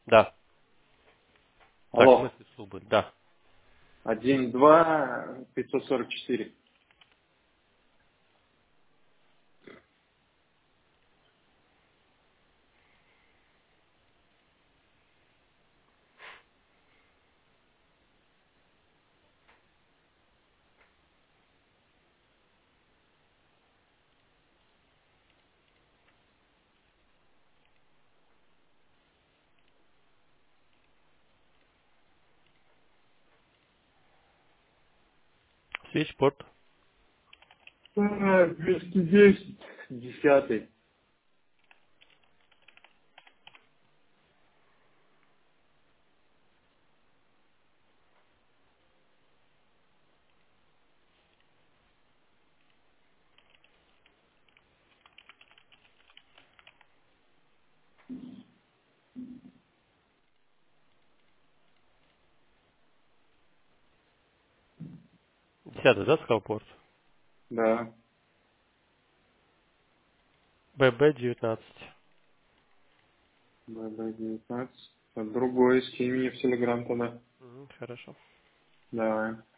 Да. Так, Алло. мысли Субы. Да. 1-2-544. Свечпорт. 210. 10. Десятый, да, сказал порт? Да. ББ-19. ББ-19. Другой скинь мне в Телеграм тогда. Хорошо. Давай.